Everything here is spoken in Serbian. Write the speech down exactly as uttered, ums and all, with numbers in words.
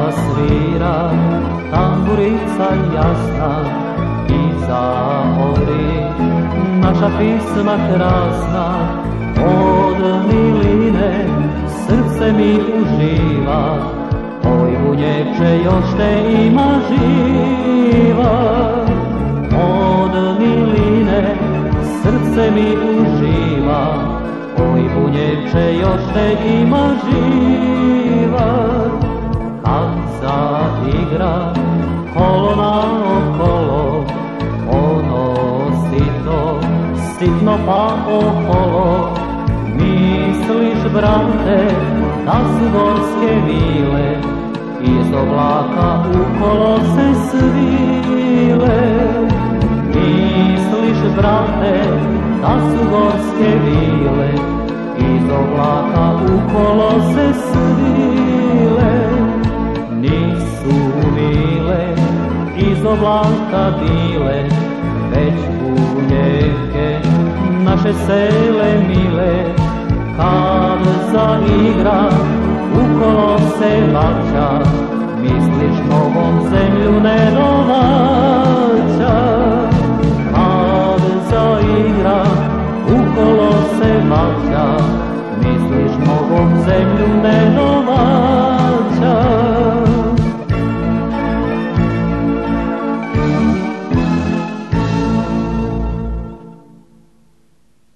svira tamburica jasna, iza ori naša pisma krasna. Od miline srce mi uživa, oj bunjevče još te ima živa. Od miline srce mi uživa, oj bunjevče još te ima živa. Kad zaigra kolo naokolo, ono sito, sitno pa oholo, misliš, brate, da su gorske vile iz oblaka u kolo se svile. Misliš, brate, da su gorske vile iz oblaka u kolo se svile. Nisu vile iz oblaka bile, već bunjevke naše sele mile. Kad zaigra ukolo se vaća, misliš novom zemlju ne domaća. Kad zaigra ukolo se vaća, misliš novom zemlju ne domaća.